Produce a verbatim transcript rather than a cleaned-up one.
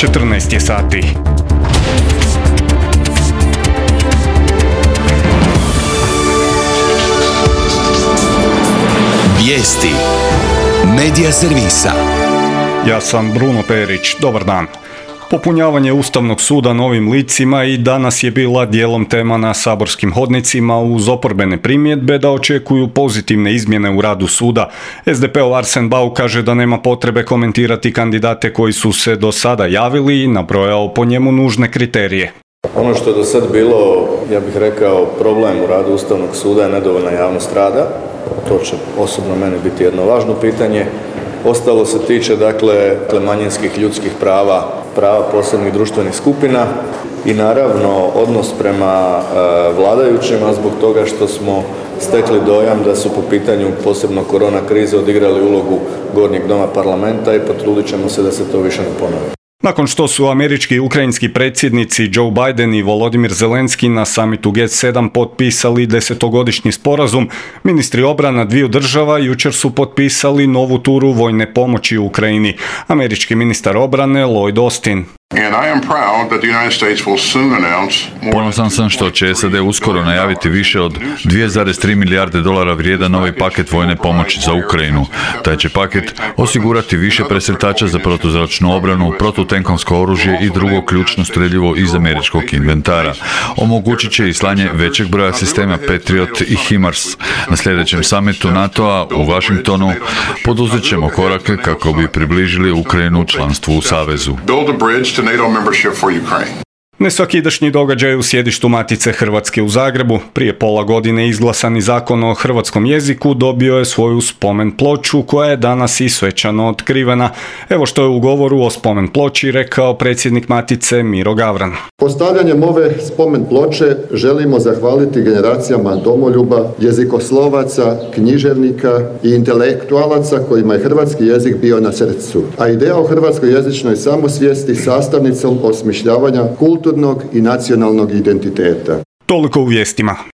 četrnaest je sati. Vijesti Medija servisa. Ja sam Bruno Perić, dobar dan. Popunjavanje Ustavnog suda novim licima i danas je bila dijelom tema na saborskim hodnicima uz oporbene primjedbe da očekuju pozitivne izmjene u radu suda. es de peov Arsen Bauk kaže da nema potrebe komentirati kandidate koji su se do sada javili i nabrojao po njemu nužne kriterije. Ono što je do sad bilo, ja bih rekao, problem u radu Ustavnog suda je nedovoljna javnost rada. To će osobno meni biti jedno važno pitanje. Ostalo se tiče dakle manjinskih ljudskih prava, prava posebnih društvenih skupina i naravno odnos prema e, vladajućima zbog toga što smo stekli dojam da su po pitanju posebno korona krize odigrali ulogu Gornjeg doma parlamenta i potrudit ćemo se da se to više ne ponovi. Nakon što su američki i ukrajinski predsjednici Joe Biden i Volodymyr Zelenski na samitu G sedam potpisali desetogodišnji sporazum, ministri obrana dviju država jučer su potpisali novu turu vojne pomoći u Ukrajini. Američki ministar obrane Lloyd Austin. Ponosan sam što će es a de uskoro najaviti više od dvije zarez tri milijarde dolara vrijedan novi paket vojne pomoći za Ukrajinu. Taj će paket osigurati više presretača za protuzračnu obranu, protutenkovsko oružje i drugo ključno streljivo iz američkog inventara. Omogućit će i slanje većeg broja sistema Patriot i HIMARS. Na sljedećem samitu NATO-a u Washingtonu poduzet ćemo korake kako bi približili Ukrajinu članstvu u savezu. NATO membership for Ukraine. Nesvakidašnji događaj u sjedištu Matice Hrvatske u Zagrebu. Prije pola godine izglasani zakon o hrvatskom jeziku dobio je svoju spomen ploču koja je danas i svečano otkrivena. Evo što je u govoru o spomen ploči rekao predsjednik Matice Miro Gavran. Postavljanjem ove spomen ploče želimo zahvaliti generacijama domoljuba, jezikoslovaca, književnika i intelektualaca kojima je hrvatski jezik bio na srcu, a ideja o hrvatskoj jezičnoj samosvijesti sastavnicom osmišljavanja kulturnog i nacionalnog identiteta. Toliko u vijestima.